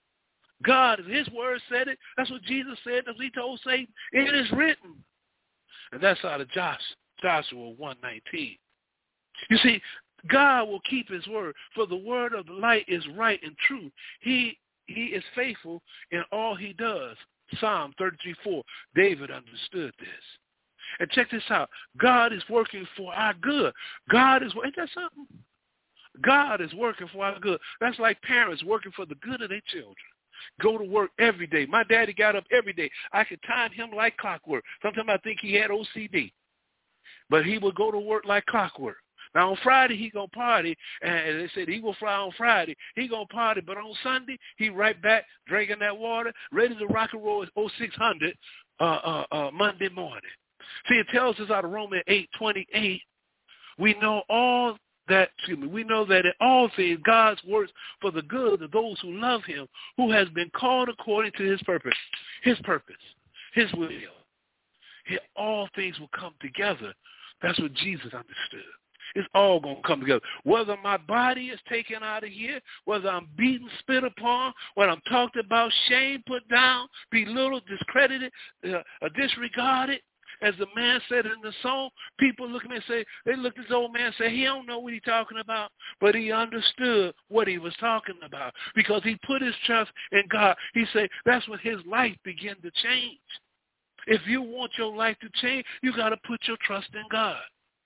God, his word said it. That's what Jesus said. That's what he told Satan. It is written. And that's out of Josh, Joshua one nineteen. You see, God will keep his word, for the word of the light is right and true. He, he is faithful in all he does. Psalm thirty-three four, David understood this. And check this out. God is working for our good. God is, ain't that something? God is working for our good. That's like parents working for the good of their children. go to work every day. My daddy got up every day. I could time him like clockwork. Sometimes I think he had O C D. But he would go to work like clockwork. Now, on Friday, he going to party, and they said he will fly on Friday. He going to party, but on Sunday, he right back drinking that water, ready to rock and roll his oh six hundred uh, uh, uh, Monday morning. See, it tells us out of Romans eight twenty-eight, we know all that, excuse me, we know that in all things, God's works for the good of those who love him, who has been called according to his purpose, his purpose, his will. Here, all things will come together. That's what Jesus understood. It's all going to come together. Whether my body is taken out of here, whether I'm beaten, spit upon, whether I'm talked about, shamed, put down, belittled, discredited, uh, disregarded, as the man said in the song, people look at me and say, they look at this old man and say, he don't know what he's talking about, but he understood what he was talking about because he put his trust in God. He said that's when his life began to change. If you want your life to change, you got to put your trust in God.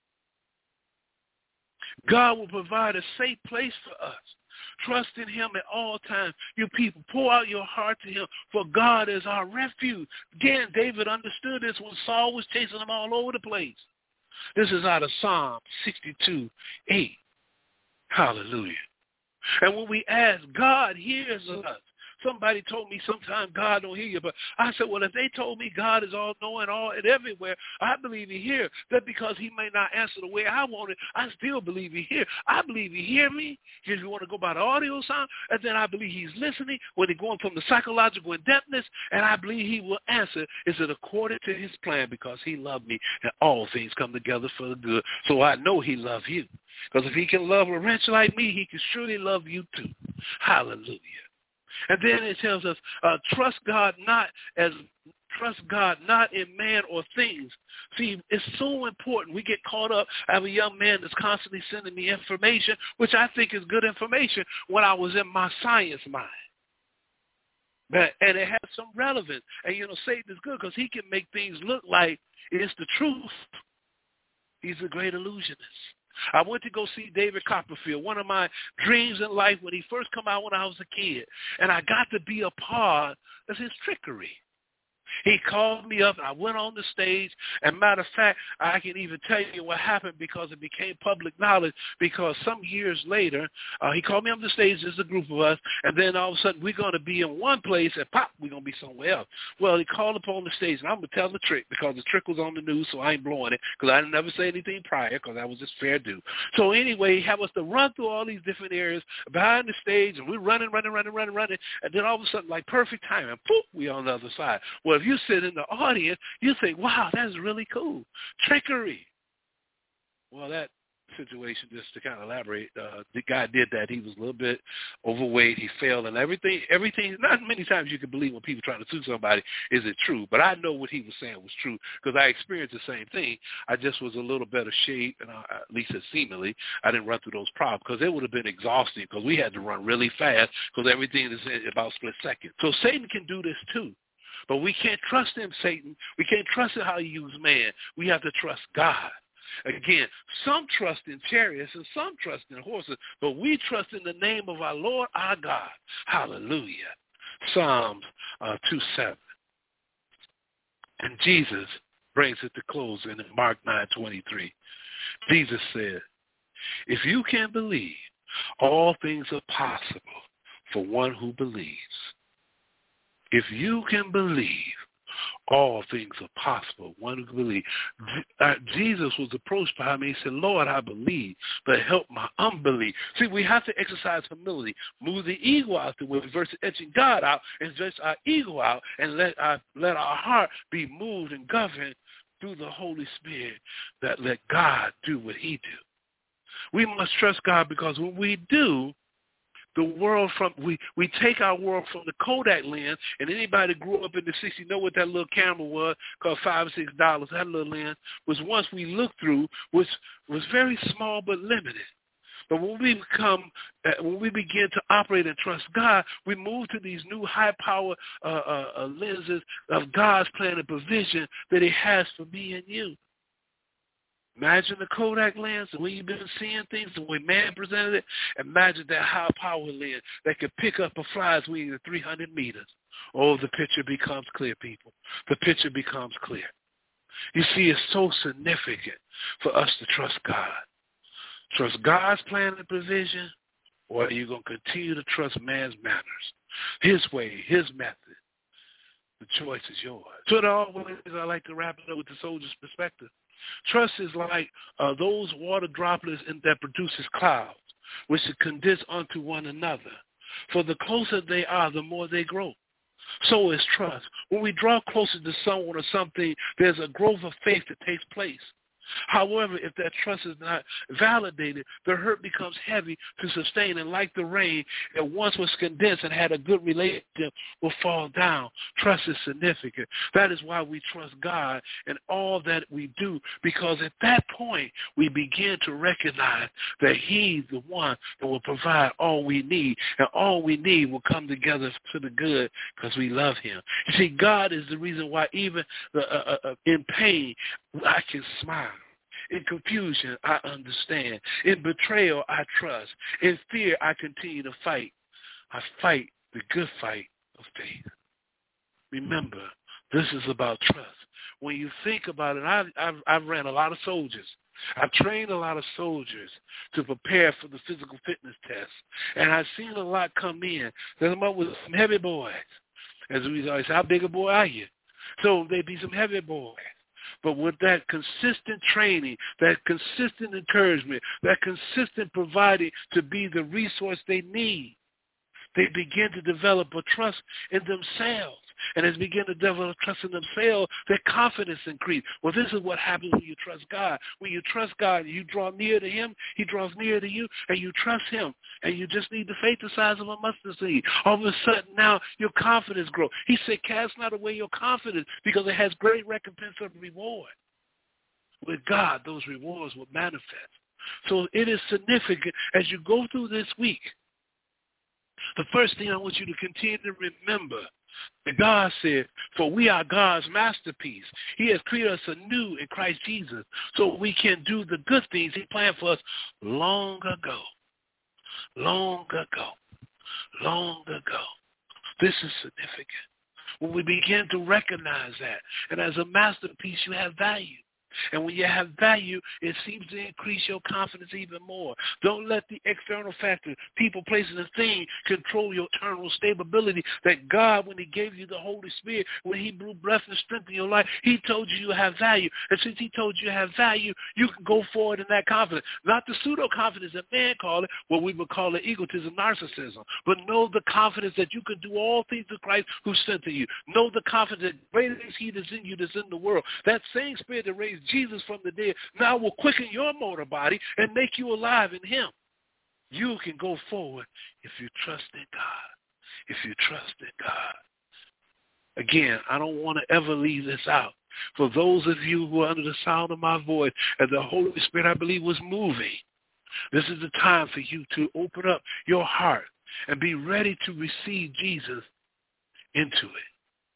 God will provide a safe place for us. Trust in him at all times. You people, pour out your heart to him, for God is our refuge. Again, David understood this when Saul was chasing him all over the place. This is out of Psalm sixty-two, eight. Hallelujah. And when we ask, God hears us. Somebody told me sometimes God don't hear you, but I said, well, if they told me God is all-knowing, all and everywhere, I believe he hears. That because he may not answer the way I want it, I still believe he hears. I believe he hears me, if you want to go by the audio sound, and then I believe he's listening when he's going from the psychological in-depthness, and I believe he will answer, is it according to his plan, because he loved me, and all things come together for the good. So I know he loves you. Because if he can love a wretch like me, he can surely love you too. Hallelujah. And then it tells us, uh, trust God not as trust God not in man or things. See, it's so important. We get caught up. I have a young man that's constantly sending me information, which I think is good information when I was in my science mind. But, and it has some relevance. And, you know, Satan is good because he can make things look like it's the truth. He's a great illusionist. I went to go see David Copperfield, one of my dreams in life when he first come out when I was a kid. And I got to be a part of his trickery. He called me up, and I went on the stage. And matter of fact, I can even tell you what happened because it became public knowledge, because some years later, uh, he called me on the stage, there's a group of us, and then all of a sudden we're going to be in one place, and pop, we're going to be somewhere else. Well, he called up on the stage, and I'm going to tell the trick because the trick was on the news, so I ain't blowing it because I didn't never say anything prior because that was just fair due. So anyway, he had us to run through all these different areas behind the stage, and we're running, running, running, running, running, and then all of a sudden, like perfect timing, poof, we on the other side. Well, if you sit in the audience, you think, wow, that's really cool. Trickery. Well, that situation, just to kind of elaborate, uh, the guy did that. He was a little bit overweight. He failed, and everything, everything, not many times you can believe when people trying to sue somebody, is it true? But I know what he was saying was true because I experienced the same thing. I just was a little better shape, and I, at least seemingly, I didn't run through those problems because it would have been exhausting because we had to run really fast because everything is in about split second. So Satan can do this too. But we can't trust him, Satan. We can't trust in how he uses man. We have to trust God. Again, some trust in chariots and some trust in horses, but we trust in the name of our Lord, our God. Hallelujah. Psalms uh, two seven. And Jesus brings it to close in Mark nine twenty-three. Jesus said, if you can believe, all things are possible for one who believes. If you can believe, all things are possible. One who can believe. Uh, Jesus was approached by me. He said, Lord, I believe, but help my unbelief. See, we have to exercise humility. Move the ego out the way versus etching God out and just our ego out and let our, let our heart be moved and governed through the Holy Spirit that let God do what he do. We must trust God because when we do, the world from, we, we take our world from the Kodak lens, and anybody that grew up in the sixties know what that little camera was, cost five or six dollars. That little lens was once we looked through, was, was very small but limited. But when we become, uh, when we begin to operate and trust God, we move to these new high-power uh, uh, uh, lenses of God's plan and provision that he has for me and you. Imagine the Kodak lens, the way you've been seeing things, the way man presented it. Imagine that high-power lens that could pick up a fly's wing at three hundred meters. Oh, the picture becomes clear, people. The picture becomes clear. You see, it's so significant for us to trust God. Trust God's plan and provision, or are you going to continue to trust man's manners, his way, his method? The choice is yours. So there are always, I like to wrap it up with the soldier's perspective. Trust is like uh, those water droplets in, that produces clouds, which condense onto one another. For the closer they are, the more they grow. So is trust. When we draw closer to someone or something, there's a growth of faith that takes place. However, if that trust is not validated, the hurt becomes heavy to sustain, and like the rain that once was condensed and had a good relationship will fall down. Trust is significant. That is why we trust God in all that we do, because at that point, we begin to recognize that He's the one that will provide all we need, and all we need will come together to the good because we love Him. You see, God is the reason why even uh, uh, uh, in pain, I can smile. In confusion, I understand. In betrayal, I trust. In fear, I continue to fight. I fight the good fight of faith. Remember, this is about trust. When you think about it, I've, I've, I've ran a lot of soldiers. I've trained a lot of soldiers to prepare for the physical fitness test. And I've seen a lot come in. They come up with some heavy boys. As we always say, how big a boy are you? So they'd be some heavy boys. But with that consistent training, that consistent encouragement, that consistent providing to be the resource they need, they begin to develop a trust in themselves. And as they begin to develop trust in themselves, their confidence increases. Well, this is what happens when you trust God. When you trust God, you draw near to Him, He draws near to you, and you trust Him. And you just need the faith the size of a mustard seed. All of a sudden now, your confidence grows. He said, cast not away your confidence, because it has great recompense of reward. With God, those rewards will manifest. So it is significant as you go through this week. The first thing I want you to continue to remember that God said, for we are God's masterpiece. He has created us anew in Christ Jesus so we can do the good things He planned for us long ago. Long ago. Long ago. This is significant. When we begin to recognize that, and as a masterpiece, you have value. And when you have value, it seems to increase your confidence even more. Don't let the external factors, people, places, and things control your internal stability. That God, when He gave you the Holy Spirit, when He blew breath and strength in your life, He told you you have value. And since He told you you have value, you can go forward in that confidence. Not the pseudo-confidence that man call it, what we would call it egotism, narcissism. But know the confidence that you can do all things through Christ who sent to you. Know the confidence that greater is He that's in you that's in the world. That same Spirit that raised Jesus from the dead now will quicken your mortal body and make you alive in Him. You can go forward if you trust in God. If you trust in God. Again, I don't want to ever leave this out. For those of you who are under the sound of my voice, and the Holy Spirit, I believe, was moving, this is the time for you to open up your heart and be ready to receive Jesus into it.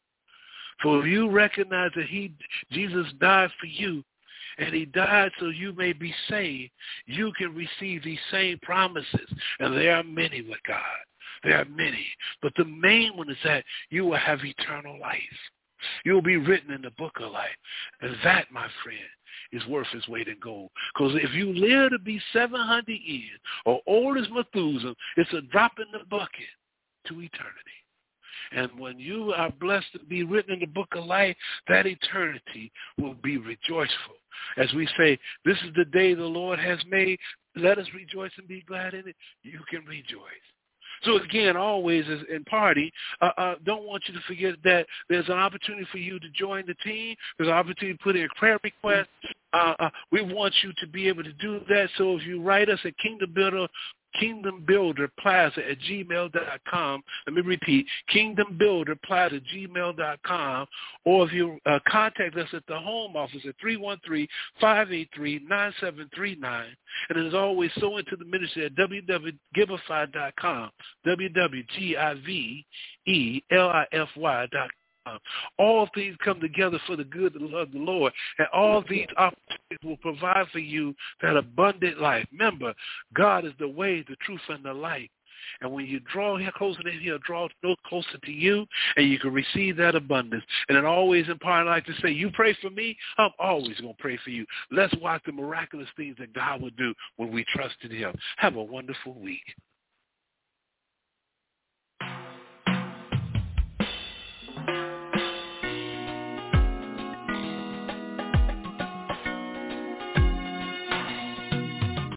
For if you recognize that he, Jesus died for you, and He died so you may be saved, you can receive these same promises. And there are many with God. There are many. But the main one is that you will have eternal life. You will be written in the book of life. And that, my friend, is worth its weight in gold. Because if you live to be seven hundred years or old as Methuselah, it's a drop in the bucket to eternity. And when you are blessed to be written in the book of life, that eternity will be rejoiceful. As we say, this is the day the Lord has made. Let us rejoice and be glad in it. You can rejoice. So again, always as in party, uh, uh, don't want you to forget that there's an opportunity for you to join the team. There's an opportunity to put in a prayer request. Uh, uh, we want you to be able to do that. So if you write us at Kingdom Builder, Kingdom Builder Plaza at gmail dot com. Let me repeat, Kingdom Builder Plaza at gmail dot com. Or if you uh, contact us at the home office at three one three, five eight three, nine seven three nine. And as always, sow into the ministry at w w w dot giveify dot com, w w w dot give e l i f y dot com. All things come together for the good of the Lord, and all these opportunities will provide for you that abundant life. Remember, God is the way, the truth, and the life. And when you draw closer to him, he'll draw closer to you, and you can receive that abundance. And it always empowering like to say, you pray for me, I'm always going to pray for you. Let's watch the miraculous things that God will do when we trust in him. Have a wonderful week.